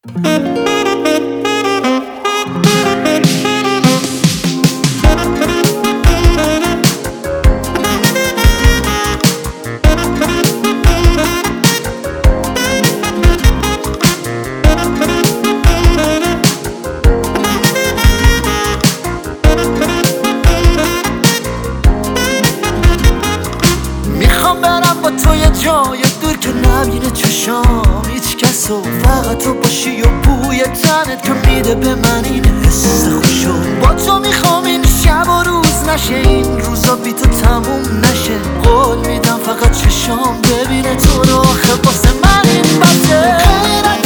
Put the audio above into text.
میخوام برم با تو یه جای دور که نبینه چشام هیچ کسو، فقط تو باشی و بوی تنت که میده به من این حس خوشو. با تو میخوام این شب و روز نشه، این روزا بی تو تموم نشه. قول میدم فقط چشام ببینه تو رو، آخه واسه من این بسه.